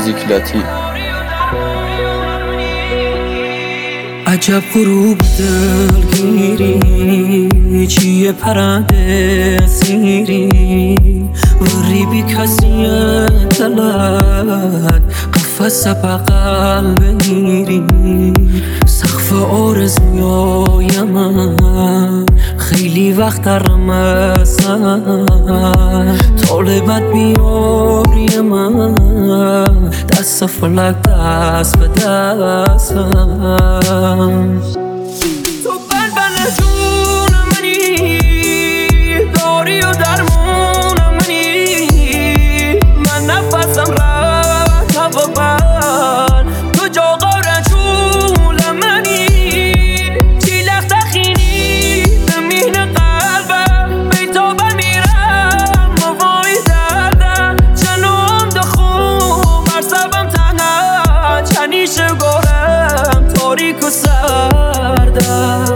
موزیک لاتی. عجب غروب دلگیری، چیه پرنده اسیری، وری بی کسی دلت قفس بغل بگیری. سقف آرزوی من خیلی وقت رمزن، طالبت بیاری من دست فلک دست به دستم. تو بلبل جون منی، داری و درمون منی، من نفسم رفت هوا بر تو جاقا رجول منی. چی لخت خینی زمین قلبم بیتابه میرم موای دردم. جنوم دخون مرسبم تنها چنیش گورم تاریک و سردم.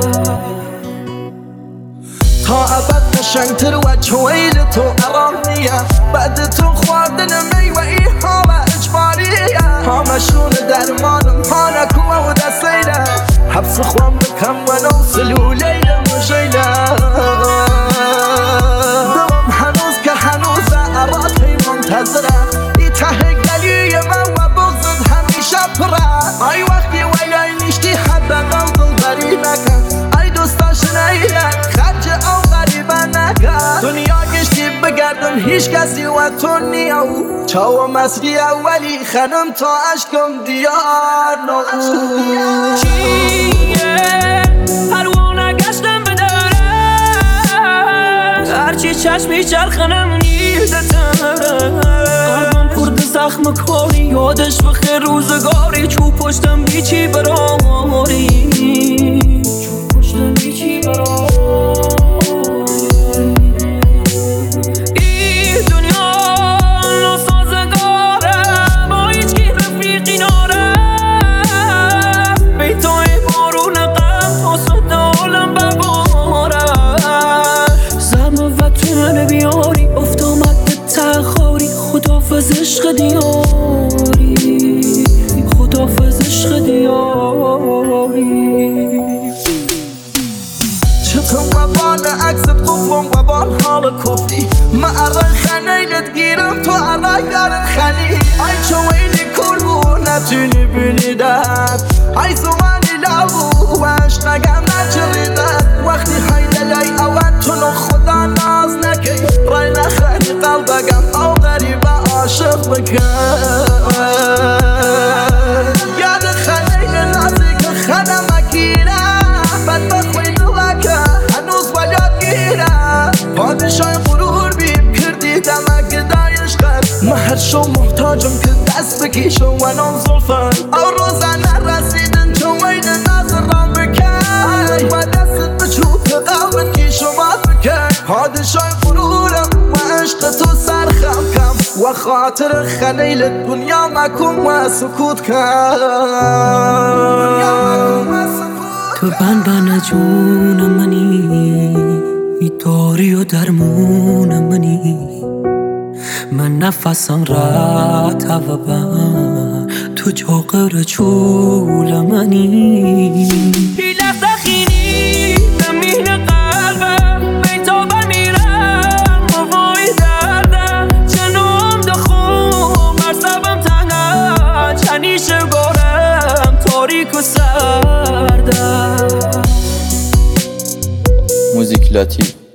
تا ابد قشنگتر و چویل تو ارامنیه، بعد تو خواردن میوه ای حال اجباریه. همشون درمانم ها نکوه و دستیله، حبس خوام بکم و نوصلو لیل مجیله. دوام هنوز که هنوز عراقی منتظره، ای ته گلیه من و بغضت همیشه پره. ای وقتی ویای نیشتی حداقل دلبری نکن، ای دوستاش نیلن خرج او غریبه نکن. دنیا گشتی بگردم هیچ کسی و تو نیاو، چاو مسری اولی خانم تا عشقم دیار نو. چیه پروانه گشتم به دارم، هرچی چشمی چرخنم نیدتم. قلبم پرد زخم کاری، یادش بخیر روزگاری. چوب پشتم بیچی براری، چوب پشتم بیچی براری. این دنیا ناسازگاره، با هیچ کی رفیقی نارم. بیتای بارون غم تا صد عالم ببارم. زم وطن بیاری افت آمد به تخاری، خدافظ عشق دیاری، خدافظ عشق دیاری. چطور وبال عکست قفم وبال حال کفتی، ما ارای خنیلت گیرم تو ارای دارت خلی. ای چویلی کربو نتونی بینیدت، ای زمانی لابو وش نگم نجریدت. وقتی های دلای اول تو نو خدا ناز نکی، رای نخری قلبگم او غریبه عاشق بکن. یاد خنیل نازی که خدم گیره، بد بخوی دلکه هنوز باید گیره. پادشای غرور بیم کردی دمک دایش خد، مهر شو محتاجم که دست بکیشو و نام زلفن. او روزه نرسیدن تو وین نظرم بکن، و دستت بچوب قلبت کیشو مات بکن. پادشای غرورم و عشق تو سرخم کم، و خاطر خلیل دنیا مکن و سکوت کن. تو بن جون منی، داری و درمون منی، من نفسم رات هوا بر تو جاقر چول منی. بی لحظه خینی زمین قلبم بیتابه میرم موای دردم. جنوم دخون مرسبم تنها چنیش گورم تاریک و سردم. موزیک لاتی.